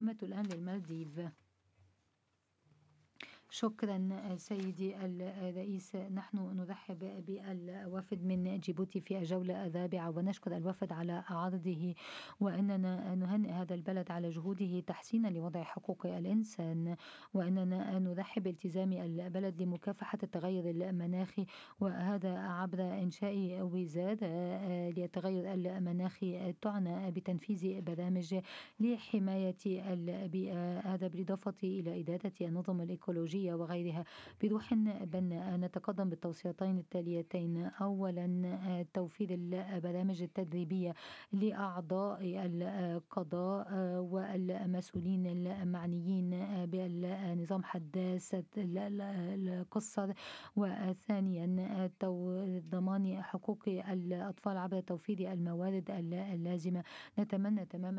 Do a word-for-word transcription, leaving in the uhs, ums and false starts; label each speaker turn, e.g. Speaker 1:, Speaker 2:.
Speaker 1: العاصمة الآن للمالديف. شكرا سيدي الرئيس. نحن نرحب بالوفد من جيبوتي في الجولة الرابعة ونشكر الوفد على عرضه، وأننا نهنئ هذا البلد على جهوده تحسينا لوضع حقوق الإنسان، وأننا نرحب بالتزام البلد لمكافحة التغير المناخي، وهذا عبر إنشاء وزارة للتغير المناخي تعنى بتنفيذ برامج لحماية البيئة، هذا بالإضافة إلى إدارة النظم الإيكولوجية وغيرها بروح بناء. نتقدم بالتوصيتين التاليتين: أولا توفير البرامج التدريبية لأعضاء القضاء والمسؤولين المعنيين بالنظام حداثة القصر، وثانيا ضمان حقوق الأطفال عبر توفير الموارد اللازمة. نتمنى تماما